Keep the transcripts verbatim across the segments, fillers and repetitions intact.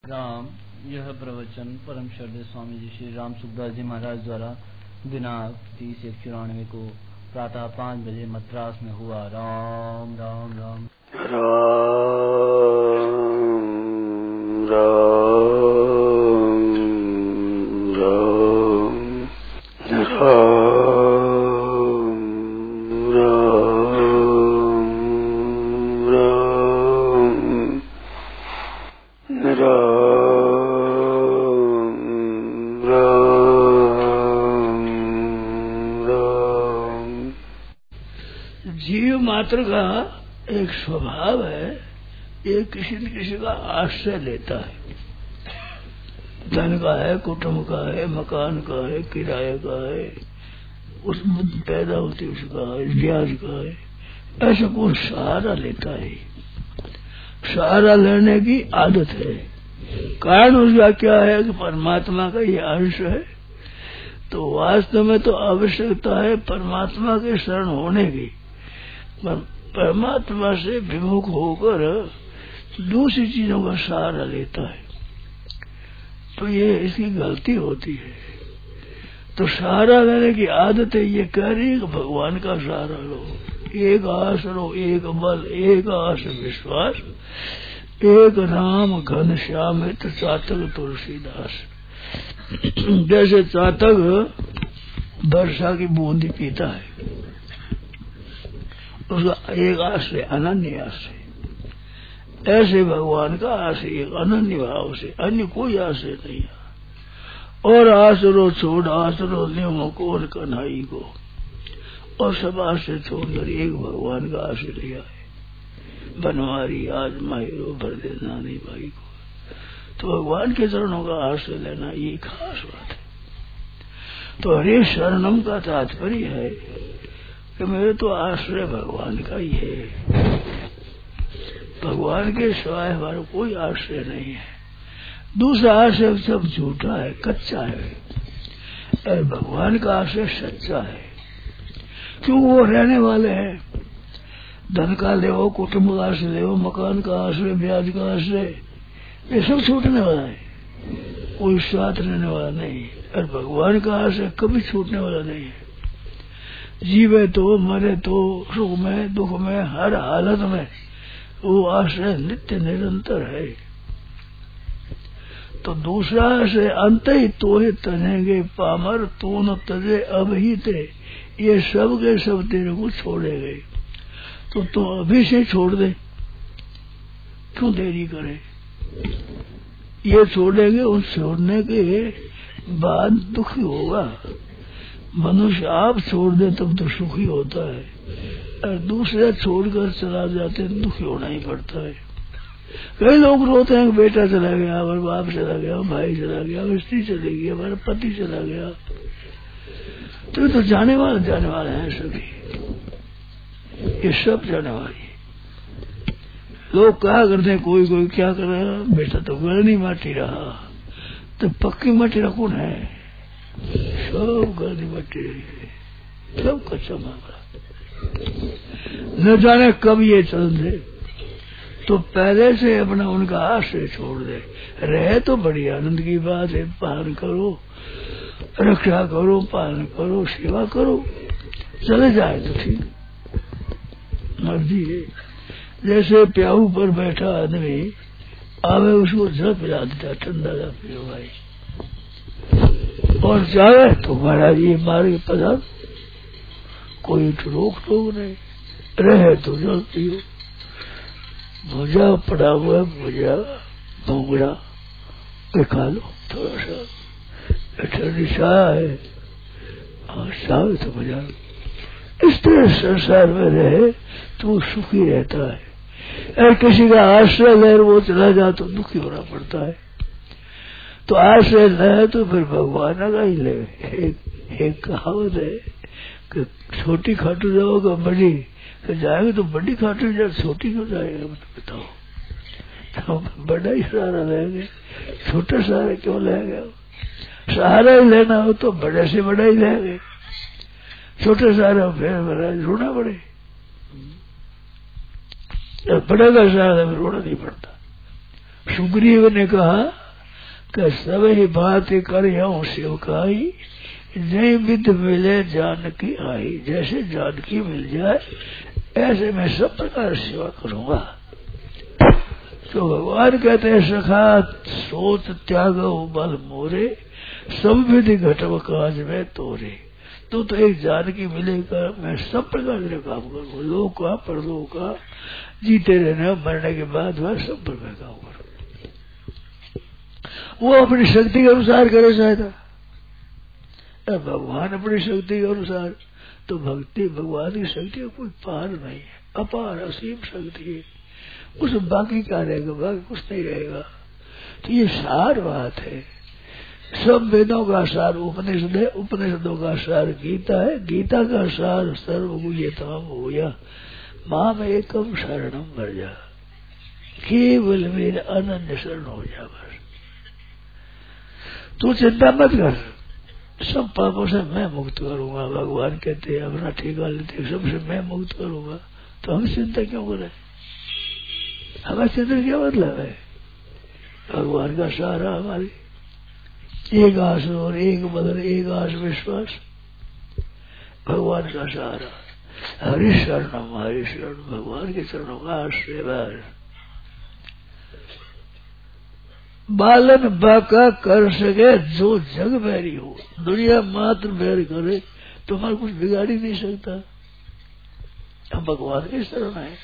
राम। यह प्रवचन परम श्रद्धेय स्वामी जी श्री राम सुखदास जी महाराज द्वारा दिनांक तीस एक चौरानवे को प्रातः पाँच बजे मद्रास में हुआ। राम राम राम राम राम राम राम जीव मात्र का एक स्वभाव है, ये किसी न किसी का आश्रय लेता है। धन का है, कुटुंब का है, मकान का है, किराए का है, उसमें पैदा होती उसका है, ब्याज का है, ऐसा कोई सहारा लेता है। सहारा लेने की आदत है। कारण उसका क्या है कि परमात्मा का ये अंश है। तो वास्तव में तो आवश्यकता है परमात्मा के शरण होने की। पर परमात्मा से विमुख होकर दूसरी चीजों का सहारा लेता है, तो ये इसकी गलती होती है। तो सहारा लेने की आदत है। ये कह रही है कि भगवान का सहारा लो, एक आस लो, एक बल, एक आस विश्वास, एक नाम घन श्याम है तो चातक तुलसीदास। जैसे चातक वर्षा की बूंदी पीता है, उसका एक आश्रय अनन्य आश्रय, ऐसे भगवान का आश्रय एक अनन्य भाव से, अन्य कोई आश्रय नहीं है। और आसरो छोड़ आसरो न्यो कौन कन्हई को, और सब आश्रय छोड़कर एक भगवान का आश्रय लिया है। बनवारी आज माहिरो भर दे नानी भाई को। तो भगवान के चरणों का आश्रय लेना ये खास बात है। तो हरे शरणम का तात्पर्य है कि मेरे तो आश्रय भगवान का ही है। भगवान के सिवाय हमारा कोई आश्रय नहीं है। दूसरा आश्रय सब झूठा है, कच्चा है। और भगवान का आश्रय सच्चा है, क्यों वो रहने वाले हैं। धन का ले, कुटुंब का आश्रय ले, मकान का आश्रय, ब्याज का आश्रय, ये सब छूटने वाला है, कोई साथ रहने वाला नहीं। और भगवान का आश्रय कभी छूटने वाला नहीं है। जीवे तो मरे तो, सुख में दुख में, हर हालत में वो आश्रय नित्य निरंतर है। तो दूसरा आश्रय अंत ही तो ही तनेंगे पामर तू न तजे अब ही ते, ये सब के सब तेरे को छोड़ेंगे। तो तू अभी से छोड़ दे, क्यों देरी करे। ये छोड़ेंगे, उस छोड़ने के बाद दुखी होगा। मनुष्य आप छोड़ दे तब तो सुखी होता है, और दूसरा छोड़कर चला जाते दुखी होना ही पड़ता है। कई लोग रोते हैं कि बेटा चला गया, हमारा बाप चला गया, भाई चला गया, स्त्री चली गई, हमारा पति चला गया। तो ये तो जाने वाले जाने वाले हैं सभी, ये सब जाने वाले। लोग क्या करते हैं, कोई कोई क्या कर रहा है, बेटा तो गलनी माटी रहा, तो पक्की माटी रहा कौन है। सब गलनी माटी रही है, सब कच्चा मामला। न जाने कब ये चल दे, तो पहले से अपना उनका आश्रय छोड़ दे। रहे तो बड़ी आनंद की बात है, पालन करो, रक्षा करो, पालन करो, सेवा करो। चले जाए तो ठीक, मर्जी है। जैसे प्याऊ पर बैठा आदमी आवे, उसको जल पिला देता, ठंडा जा पियो भाई, और जावे तो महाराज ये मारे पदार्थ, कोई रोक टोक नहीं। रहे तो जल पियो। भुजा पड़ा हुआ है, भुजा भोगड़ा खा लो थोड़ा सा, ठंडी छाया है और सावे तो भुजा। इस तरह संसार में रहे तो सुखी रहता है। और किसी का आश्रय ले वो चला जाए तो दुखी होना पड़ता है। तो आश्रय ले तो फिर भगवान का ही ले। एक, एक कहावत है कि छोटी खाटू जाओगे बड़ी, तो जाएंगे तो बड़ी खाटू जाए, छोटी क्यों जाएगा बताओ। तो बड़ा ही सहारा लेंगे, छोटा सहारा क्यों लेंगे। सहारा ही लेना हो तो बड़े से बड़ा ही लेंगे, छोटे सहारा फिर रोना पड़े। बड़े का सहारा में रोना नहीं पड़ता। सुग्रीव ने कहा कि सब ही बात कर शिवकाई, जय विद मिले जानकी आई। जैसे जानकी मिल जाए ऐसे मैं सब प्रकार सेवा करूंगा। तो भगवान कहते हैं सखा सोच त्याग बल मोरे, सब विधि घटव काज में तोरे। तो तो एक जानकी मिलेगा, मैं सब प्रकार से काम करूंगा, लोक का परलोक का, जीते रहने मरने के बाद वह सब प्रकार काम करूंगा। वो अपनी शक्ति के अनुसार करे शायद, भगवान अपनी शक्ति के अनुसार। तो भक्ति भगवान की शक्ति का कोई पार नहीं है, अपार असीम शक्ति है। उस बाकी क्या रहेगा, बाकी कुछ नहीं रहेगा। तो ये सार बात है। सब वेदों का सार उपनिषद है, उपनिषदों का सार गीता है, गीता का सार सर्वगुह्य तमाम हो गया। माम एकम शरणम भरजा, केवल मेरे अनन्य शरण हो जा। बस तू चिंता मत कर, सब पापों से मैं मुक्त करूंगा। भगवान कहते हैं अपना ठेका लेते सबसे मैं मुक्त करूंगा। तो हम चिंता क्यों करें, हमें चिंता क्या मतलब है। भगवान का सहारा हमारी एक आस और एक बदल, एक आस विश्वास, भगवान का सहारा। हरि शरणम हरि शरण, भगवान के चरणों का आश्रय। बालन बाका कर सके जो जग बैरी हो, दुनिया मात्र बैर करे तो हमारा कुछ बिगाड़ ही नहीं सकता। हम भगवान के शरण है।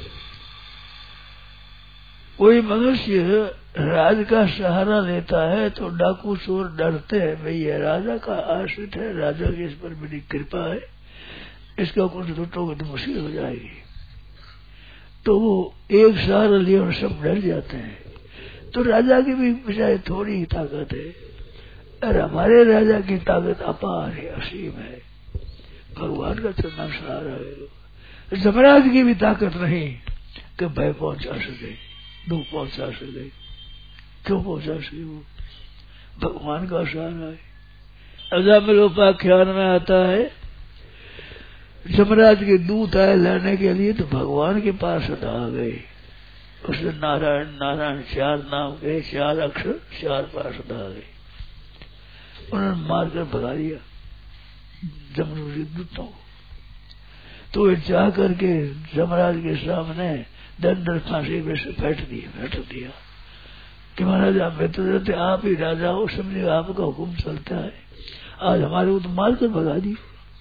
कोई मनुष्य राज का सहारा लेता है तो डाकू चोर डरते हैं, भाई ये राजा का आश्रित है, राजा की इस पर बड़ी कृपा है, इसका कुछ लुटोगे तो मुश्किल हो जाएगी। तो वो एक सहारा लिए और सब डर जाते हैं। तो राजा की भी बजाय थोड़ी ही ताकत है, और हमारे राजा की ताकत अपार है, असीम है। भगवान का चरणा सहारा है। जमराज की भी ताकत नहीं कि भय पहुंचा सके, दुख पहुंचा सके। क्यों पहुंचा सके, वो भगवान का सहारा है। अजामिलोपाख्यान में आता है जमराज के दूत आए लड़ने के लिए, तो भगवान के पास आ गए। उसने नारायण नारायण चार नाम के, चार अक्षर, चार पार्षद आ गए। उन्होंने मारकर भगा दिया जमराज के दूतों को। तो वे चाह करके जमराज के सामने दंड फांसी में से बैठ दिया बैठ दिया कि महाराज आप बेहतर रहते, आप ही राजा हो, समझे आपका हुक्म चलता है, आज हमारे को तो मारकर भगा दिए।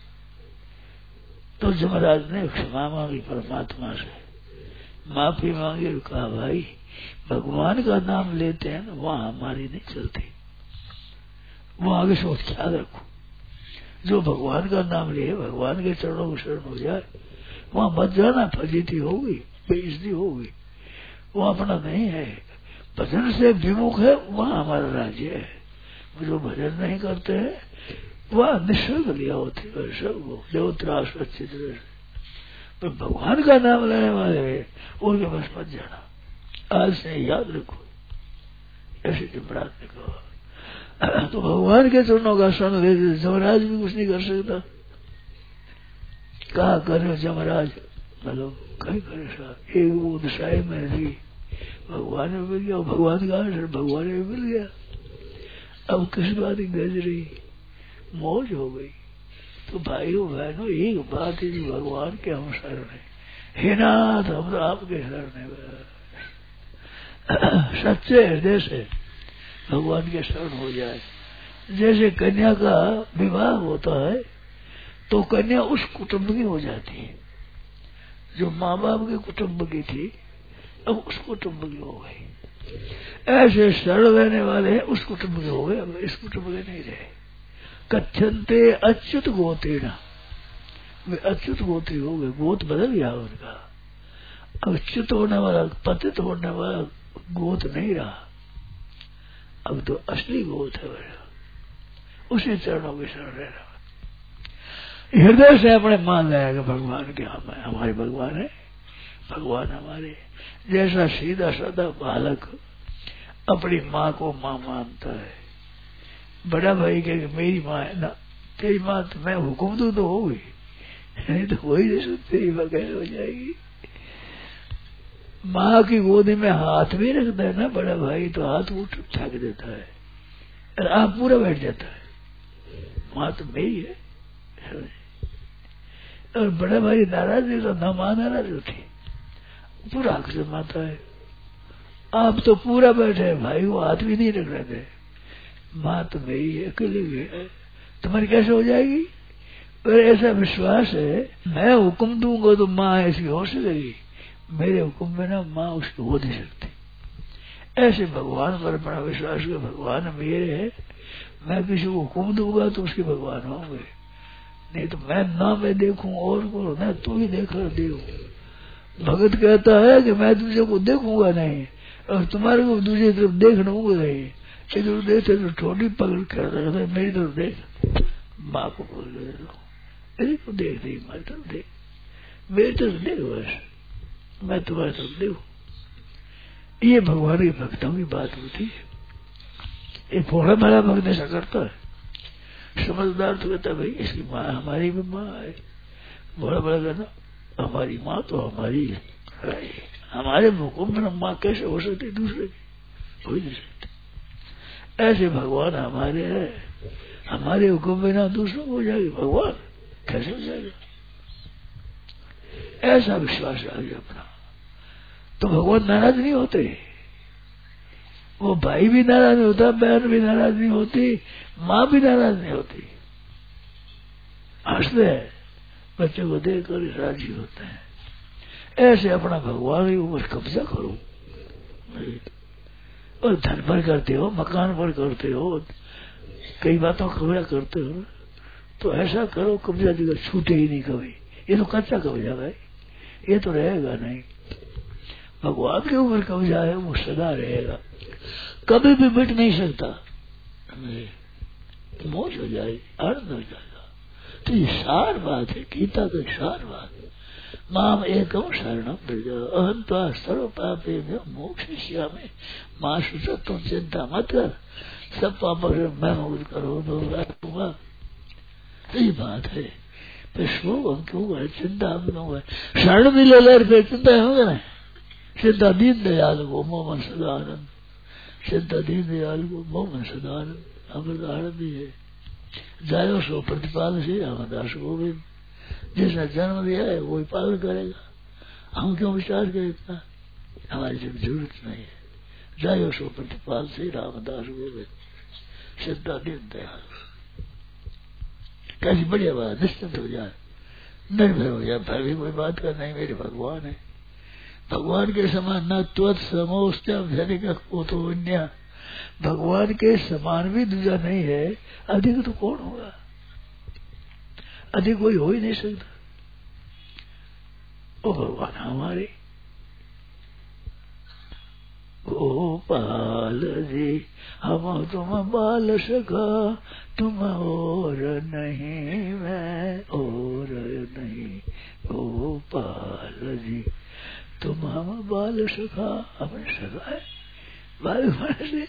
तो जमराज ने क्षमा मांगी परमात्मा से, माफी मांगी और कहा भाई भगवान का नाम लेते हैं ना, वहां हमारी नहीं चलती, वहां आगे सोच ख्याल रखो। जो भगवान का नाम लिए, भगवान के चरणों को शरण हो जाए, वहां मत जाना, फजीती होगी, बेइज्जती होगी, वो अपना नहीं है। भजन से विमुख है, वहां हमारा राज्य है। जो भजन नहीं करते हैं वह निःशुल्क लिया होती है, सब जो त्रास अच्छी तरह से। पर भगवान का नाम लेने वाले उनके पास मत जाना, आज से याद रखो, ऐसे जमराज ने कहा। तो भगवान के चरणों का शरण ले, जमराज भी कुछ नहीं कर सकता। कहा करे जमराज, बोलो कहीं करे साहब, एक वो दशाई में रही, भगवान में मिल गया, भगवान का आश्रय भगवान में मिल गया। अब किस बात की गज रही, मौज हो गई। तो भाइयों बहनों एक बात है, भगवान के हम शरण है, हे नाथ हम तो आपके शरण है। सच्चे हृदय से भगवान के शरण हो जाए। जैसे कन्या का विवाह होता है तो कन्या उस कुटुंब की हो जाती है, जो माँ बाप के कुटुंब की थी अब उस कुटुंब की हो गई। ऐसे शरण लेने वाले उस कुटुंब के हो गए, अब इस कुटुंब के नहीं रहे। कथ्यंते अच्युत गोतेना, वे अच्युत गोत्री हो गए, गोत बदल गया उनका। अब च्युत होने वाला, पतित होने वाला गोत नहीं रहा, अब तो असली गोत है, उसी चरणों के शरण रहना। हृदय से अपने मान लाएगा भगवान के हम है, हमारे भगवान है, भगवान हमारे। जैसा सीधा साधा बालक अपनी माँ को माँ मानता है, बड़ा भाई कहे मेरी माँ है ना, तेरी माँ तो मैं हुक्म दूं तो होगी, नहीं तो हो ही नहीं सकती, तेरी माँ कैसे हो जाएगी। माँ की गोदी में हाथ भी रखता है ना बड़ा भाई, तो हाथ उठ थक देता है और आप पूरा बैठ जाता है। माँ तो मेरी है। और बड़ा भाई नाराज है तो ना माँ नाराज होती, पूरा हक से माता है। आप तो पूरा बैठे भाई, वो हाथ भी नहीं रख रहे थे। माँ तो मेरी है, अकेले है, तुम्हारी कैसे हो जाएगी? पर ऐसा विश्वास है, मैं हुक्म दूंगा तो माँ ऐसी हो सकेगी, मेरे हुक्म में ना माँ उसकी हो नहीं सकती। ऐसे भगवान पर बड़ा विश्वास है, भगवान मेरे है, मैं किसी को हुक्म दूंगा तो उसके भगवान होंगे, नहीं तो मैं ना मैं देखूं और को ना तू ही देख कर दे। भगत कहता है कि मैं दूसरे को देखूंगा नहीं और तुम्हारे को दूसरी तरफ देख दूंगा नहीं, इधर देखते तो छोटी पकड़ कर रखता है, मेरी तरफ देख। माँ को बोल रहे इधर को देख रही, मेरी तरफ देख, मेरी तरफ देख, बस मैं तुम्हारी तरफ देखू। ये भगवान के भक्तों की बात होती है। ये फोड़ा मारा भक्त ऐसा करता है। समझदार तो कहता है भाई इसकी माँ हमारी भी माँ है, बड़ा बड़ा कहना हमारी माँ तो हमारी है, हमारे हुक्म में माँ कैसे हो सकती दूसरे की, हो नहीं सकती। ऐसे भगवान हमारे है, हमारे हुक्म में ना दूसरों को हो जाएगी, भगवान कैसे हो जाएगा? ऐसा विश्वास आ गया अपना तो भगवान नाराज नहीं होते। वो भाई भी नाराज नहीं होता, बहन भी नाराज नहीं होती, माँ भी नाराज नहीं होती, हंसते हैं, बच्चे को देख कर राजी होते हैं। ऐसे अपना भगवान के ऊपर कब्जा करो। और धन पर करते हो, मकान पर करते हो, कई बातों कब्जा करते हो, तो ऐसा करो कब्जा जगह छूटे ही नहीं कभी। ये तो कच्चा कब्जा भाई, ये तो रहेगा नहीं। भगवान के ऊपर कब्जा है, वो सदा रहेगा, कभी भी मिट नहीं सकता। मौज हो जाए, आनंद हो जाएगा। तो ये सार बात है, गीता का सार बात है। माम एकम शरणम व्रज अहं त्वा सर्व पापेभ्यो मोक्षयिष्यामि मां शुच, तुम चिंता मत कर, सब पापों से मैं मुक्त करो दूंगा। तो ये बात है, फिर शोक हम क्यों गए, चिंता हम क्यों गए? शरण भी ले ले फिर चिंता होगा ना। चिंता दीन दयाल को मोमन सदानंद, चिंता दीन दयाल को मोमन सदानंद अमृत आनंद ही है। जायो सो प्रतिपाल श्री रामदास गोविंद, जिसने जन्म दिया है वही पालन करेगा। हम क्यों विचार करें इतना, हमारी जरूरत नहीं है। जायो सो प्रतिपाल श्री रामदास गोविंद, चिंता दीन दयाल। कैसी बढ़िया बात, निश्चिंत हो जाए, निर्भय हो जाए, भय भी कोई बात का नहीं, मेरे भगवान है। भगवान के समान न त्वत समोस्त्या तो अन्य, भगवान के समान भी दूसरा नहीं है, अधिक तो कौन होगा, अधिक कोई हो ही नहीं सकता। ओ भगवान हमारे गोपाल जी, हम तुम बाल सखा, तुम और नहीं मैं और नहीं, गोपाल जी तुम हम बाल सखा, अपने सखा है बाल से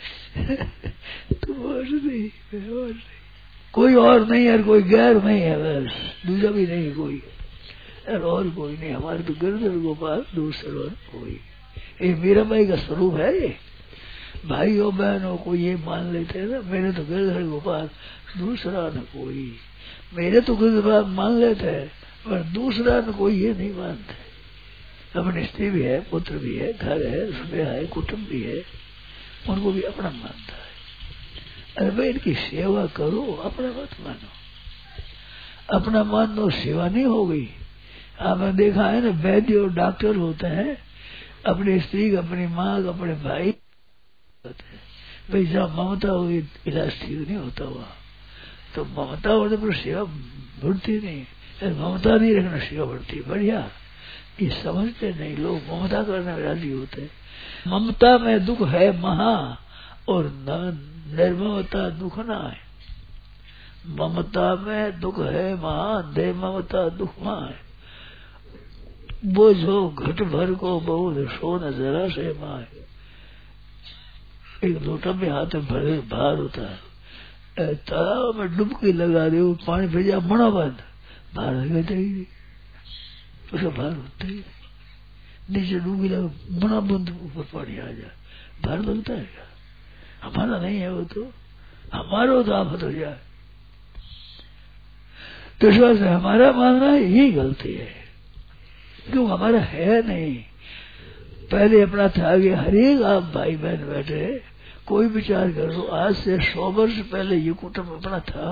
तुम और नहीं मैं और नहीं, कोई और नहीं है, कोई गैर नहीं है, बस दूसरा भी नहीं कोई, और कोई नहीं। हमारे तो गिरधर गोपाल, दूसरा और कोई। ये मीरा बाई का स्वरूप है। ये भाइयों बहनों को ये मान लेते हैं ना, मेरे तो गिरधर गोपाल, दूसरा न कोई। मेरे तो गिरधर मान लेते हैं, पर दूसरा न कोई ये नहीं मानते। अपनी स्त्री भी है, पुत्र भी है, घर है, रुपया है, कुटुंब भी है, उनको भी अपना मानता है। अरे भाई इनकी सेवा करो, अपना मत मानो। अपना मान लो सेवा नहीं हो गई। आपने देखा है ना, वैद्य और डॉक्टर होते हैं, अपनी स्त्री का, अपनी माँ का, अपने भाई होते हैं। भाई जहाँ ममता हुई इलाज ठीक नहीं होता हुआ, तो ममता होने पर सेवा बढ़ती नहीं, ममता नहीं रखना सेवा बढ़ती। बढ़िया, ये समझते नहीं लोग, ममता करने में राजी होते हैं। ममता में दुख है महा, और निर्ममता दुख ना है। ममता में दुख है महा, निर्ममता दुख महा है। वो जो घट भर को बहुत सो न जरा से माए, एक लोटा में हाथ में भरे भार होता है, तालाब में डुबकी लगा दे, पानी भेजा मना बंद, भार लगा जाएगी, उसका भार होता ही। नीचे डूबी लगे बना बंद ऊपर पानी आ जाए, डर लगता है क्या? हमारा नहीं है वो, तो हमारा तो आफत हो जाए। तो इस बात से हमारा मानना यही गलती है, क्यों हमारा है नहीं। पहले अपना था कि हर एक आप भाई बहन बैठे कोई विचार कर लो, आज से सौ वर्ष पहले ये कुटुंब अपना था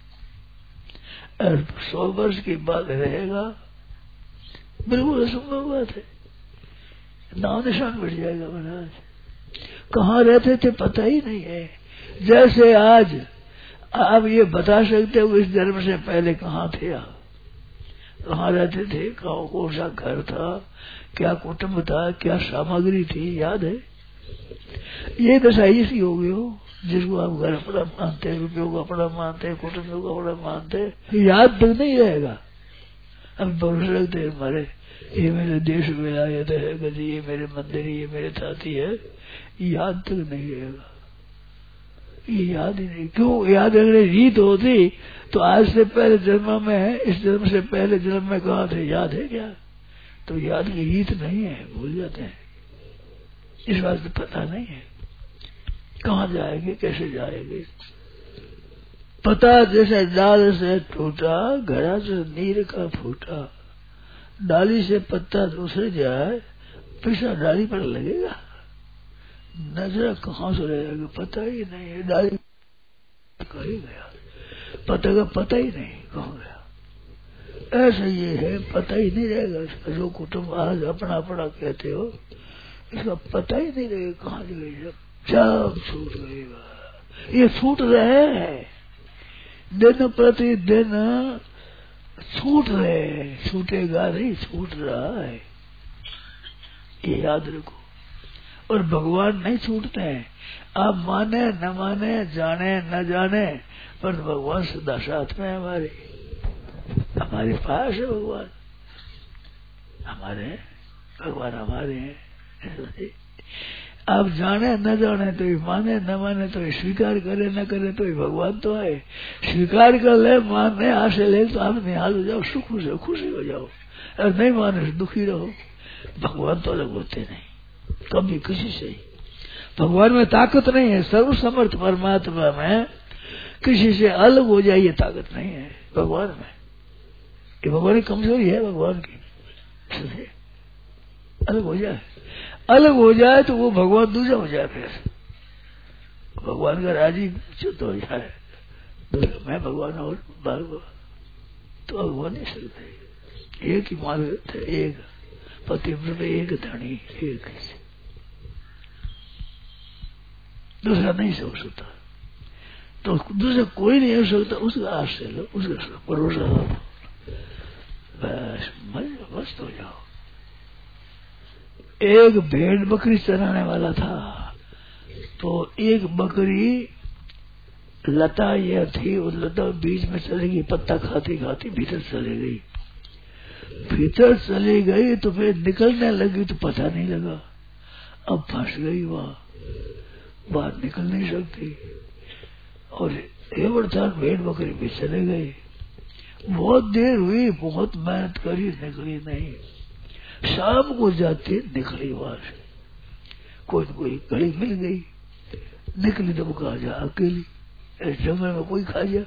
और सौ वर्ष के बाद रहेगा, बिल्कुल असंभव बात है। नाम निशान बढ़ जाएगा महाराज। कहाँ रहते थे पता ही नहीं है। जैसे आज आप ये बता सकते हो इस जन्म से पहले कहाँ थे आप, कहाँ रहते थे, कहाँ कौन सा घर था, क्या कुटुंब था, क्या सामग्री थी, याद है? ये दशा इसी हो गई हो जिसको आप घर अपना मानते, रुपयों को अपना मानते, कुटुंब को अपना मानते, याद तक नहीं रहेगा। अब भरोसा रखते हैं हमारे, ये मेरे देश में आए थे, कभी ये मेरे मंदिर, ये मेरे साथी है, याद तक नहीं रहेगा। ये याद ही नहीं, क्यों? याद रखने रीत होती तो आज से पहले जन्म में, इस जन्म से पहले जन्म में कहा थे, याद है क्या? तो याद की रीत नहीं है, भूल जाते हैं। इस बात से पता नहीं है कहाँ जाएंगे, कैसे जाएंगे। पता जैसे डाल से टूटा, घड़ा से नीर का फूटा, डाली से पत्ता दूसरे जाए, पीछा डाली पर लगेगा, नजर कहाँ से रहेगा, पता ही नहीं है। डाली कहीं गया, पता का पता ही नहीं कहाँ गया। ऐसा ये है, पता ही नहीं रहेगा। जो कुटुंब आज अपना अपना कहते हो, इसका पता ही नहीं रहेगा कहाँ गए, सब छूट गएगा। ये छूट रहे हैं दिन प्रतिदिन, छूट रहे हैं, छूटेगा नहीं, छूट रहा है, ये याद रखो। और भगवान नहीं छूटते हैं, आप माने न माने, जाने न जाने, पर भगवान सदा साथ में हमारे, हमारे पास है भगवान, हमारे भगवान हमारे हैं। आप जाने न जाने तो ही, माने न माने तो ही, स्वीकार करे न करे तो ही भगवान तो है। स्वीकार कर ले, मानने आशे ले तो आप निहाल हो जाओ, सुख से खुशी हो जाओ, और नहीं माने दुखी रहो। भगवान तो अलग होते नहीं कभी किसी से ही। भगवान में ताकत नहीं है, सर्वसमर्थ परमात्मा में किसी से अलग हो जाए ये ताकत नहीं है भगवान में। ये भगवान की कमजोरी है, भगवान की। अलग हो जाए, अलग हो जाए तो वो भगवान दूसरा हो जाए, फिर भगवान का राजी चित्त हो जाए, मैं भगवान और भागवत, तो भगवान नहीं सकते। एक ही मार्ग थे, एक पतिव्रत, एक धनी, एक दूसरा नहीं हो सकता। तो दूसरा कोई नहीं हो सकता, उसका आश्रय लो, उसका भरोसा लो, बस मस्त हो जाओ। एक भेड़ बकरी चराने वाला था, तो एक बकरी लता यह थी, उस लता बीच में चली गई, पत्ता खाती खाती भीतर चली गई। भीतर चली गई तो फिर निकलने लगी तो पता नहीं लगा, अब फंस गई वहां, बाहर निकल नहीं सकती। और हेवड़तान भेड़ बकरी भी चले गई। बहुत देर हुई, बहुत मेहनत करी, निकली नहीं। शाम को जाते निकली वहां से, कोई न कोई घड़ी मिल गई, निकली तो वो कहा जा अकेली, जंगल में कोई खा जा।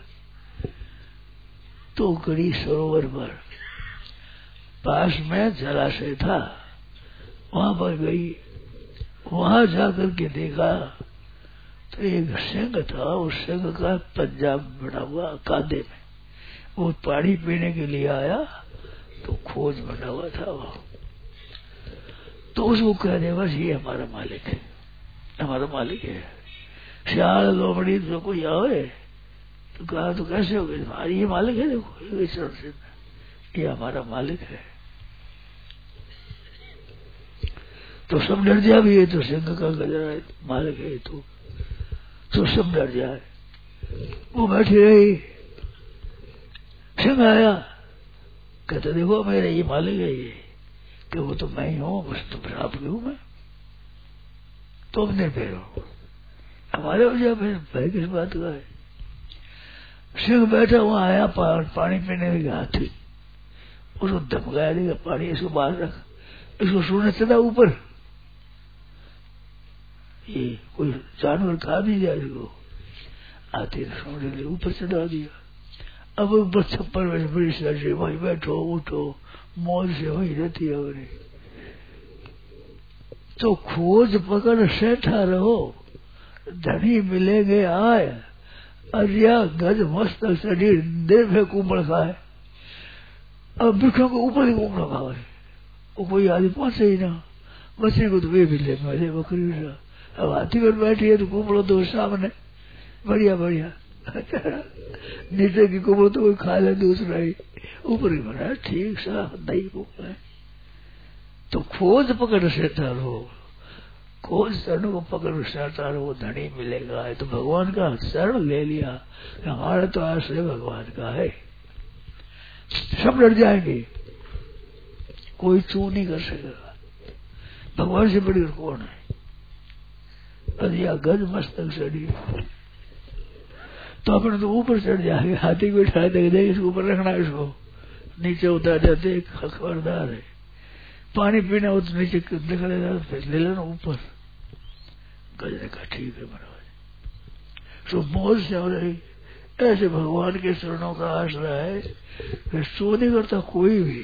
तो घड़ी सरोवर पर पास में जलाशय था, वहां पर गई। वहां जाकर के देखा तो एक सिंह था, उस सिंह का पंजा बना हुआ कांधे में, वो पानी पीने के लिए आया तो खोज बना हुआ था वहां। तो उसको कह दे बस ये हमारा मालिक है, हमारा मालिक है। सियाल लोमड़ी जो कोई आए तो कहा तो कैसे हो गए, ये मालिक है, देखो ये हमारा मालिक है। तो सब डर जाए भी, ये तो सिंह का गजरा है, मालिक है तो तो सब डर जाए। वो बैठी रही, सिंह आया, कहते देखो मेरे ये मालिक है, ये कि वो तो मैं ही हूँ, बस तो फिर आप हूँ मैं, तुम नहीं फेरो हमारे हो जाए, फिर भाई किस बात का है। सिंह बैठा वहां आया, पा, पानी पीने लगा, हाथी उसको धमकाया, देगा पानी इसको बाहर रख, इसको सोने चढ़ा ऊपर, ये कोई जानवर खा नहीं जाए इसको, आते सोने के ऊपर चढ़ा दिया। अब ऊपर छप्पर में बड़ी सारी वही बैठो उठो मौज से वही रहती है। और तो खोज पकड़ सेठा रहो, धनी मिलेंगे आए, अरिया गज मस्तक चढ़ी देर में कुंबड़ खाए। अब बिठों को ऊपर ही कुंबड़ खाए, वो कोई आदमी पहुंचे ही ना, बच्चे को तो वे भी ले मेरे बकरी सा। अब हाथी पर बैठी है तो कुंबड़ो तो सामने, बढ़िया बढ़िया नीचे की कुंबड़ तो कोई खा ले दूसरा ही, ऊपर ही बना ठीक सा दही कुंबड़। तो खोज पकड़ सेठा रहो, खोज शरण को पकड़ सेठा रहो, धनी मिलेगा। तो भगवान का शरण ले लिया, हमारा तो आश्रय भगवान का है, सब लड़ जाएंगे, कोई चू नहीं कर सकेगा। भगवान से बढ़कर कौन है? अदिया गज मस्तक चढ़ी, तो अपने तो ऊपर चढ़ जाएंगे, हाथी को उठा देंगे, इसको ऊपर रखना, इसको नीचे उतार जाते, खबरदार है। पानी पीना हो तो नीचे निकले जाते, ले लेना ऊपर। गज ने कहा ठीक है महाराज। तो मौज से हो रही, ऐसे भगवान के चरणों का आश्रय है कि सो नहीं करता कोई भी।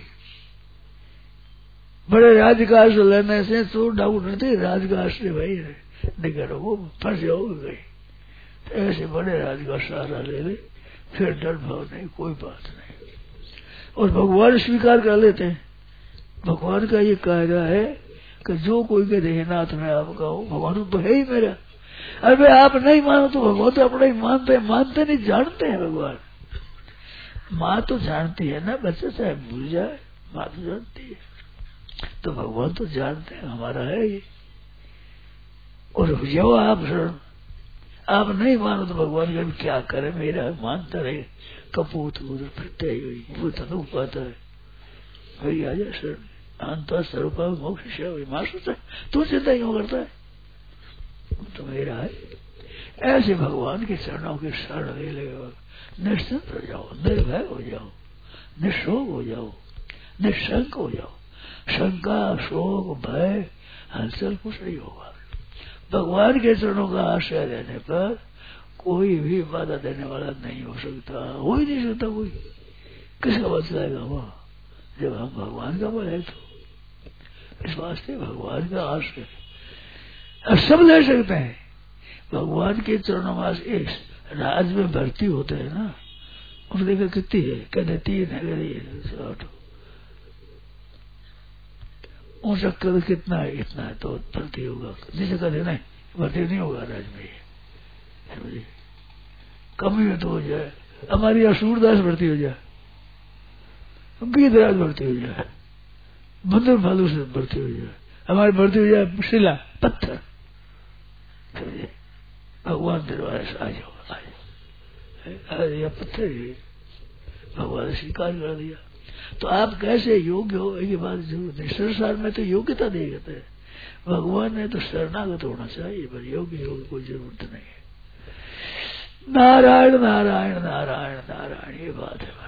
बड़े राज का आश्रय लेने से तो डाउट नहीं, राज का आश्रय भाई है नहीं करो, वो फंस जाओगे गई। तो ऐसे बड़े राज का सहारा ले ले, फिर डर भाव नहीं, कोई बात नहीं। और भगवान स्वीकार कर लेते हैं। भगवान का ये कायदा है कि जो कोई कहते हैं नाथ मैं आपका हूँ, भगवान तो है ही मेरा। अरे आप नहीं मानो तो भगवान तो अपना ही मानते हैं, मानते नहीं जानते हैं। भगवान माँ तो जानती है ना, बच्चे चाहे भूल जाए, माँ तो जानती है। तो भगवान तो जानते हैं हमारा है ये। और जो आप शरण आप नहीं मानो तो भगवान का क्या करे, मेरा मानता रहे, कपूत उधर फिरते ही वो तनु पाता है। भाई आ जाए शरण, अंत स्वरूप मोक्ष मां सोचा तू चिंता क्यों करता है, तो मेरा है। ऐसे भगवान के चरणों के शरण ले लेगा, निश्चिंत हो जाओ, निर्भय हो जाओ, निशोक हो जाओ, निशंक हो जाओ। शंका शोक भय हलचल कुछ नहीं होगा। भगवान के चरणों का आश्रय लेने पर कोई भी बाधा देने वाला नहीं हो सकता, हो ही नहीं सकता कोई। किसका बचाएगा वह, जब हम भगवान का बल है तो। इस वास्ते भगवान का आश्रय अब सब ले सकते हैं। भगवान के चरणों में एक राज में भर्ती होते हैं ना, उन्हें देखा कितनी है, कहते तीन है, कहते ऊंचा कद कितना है, इतना है तो भर्ती होगा। जैसे कहते नहीं भर्ती नहीं होगा राज में, समझे कमी में तो हो जाए। हमारी यहाँ सूरदास भर्ती हो जाए, गीतराज भर्ती हो जाए, बंदर भालू से भर्ती हो जाए, हमारी भर्ती हो जाए शिला पत्थर, समझे भगवान दरबार से आ जाओ, आ जाओ, या पत्थर ही भगवान स्वीकार कर दिया। तो आप कैसे योग्य हो ये बात जरूरत नहीं। संसार में तो योग्यता नहीं कहते हैं, भगवान ने तो शरणागत होना चाहिए, पर योग्य योग्य कोई जरूरत नहीं है। नारायण नारायण नारायण नारायण, ये बात है।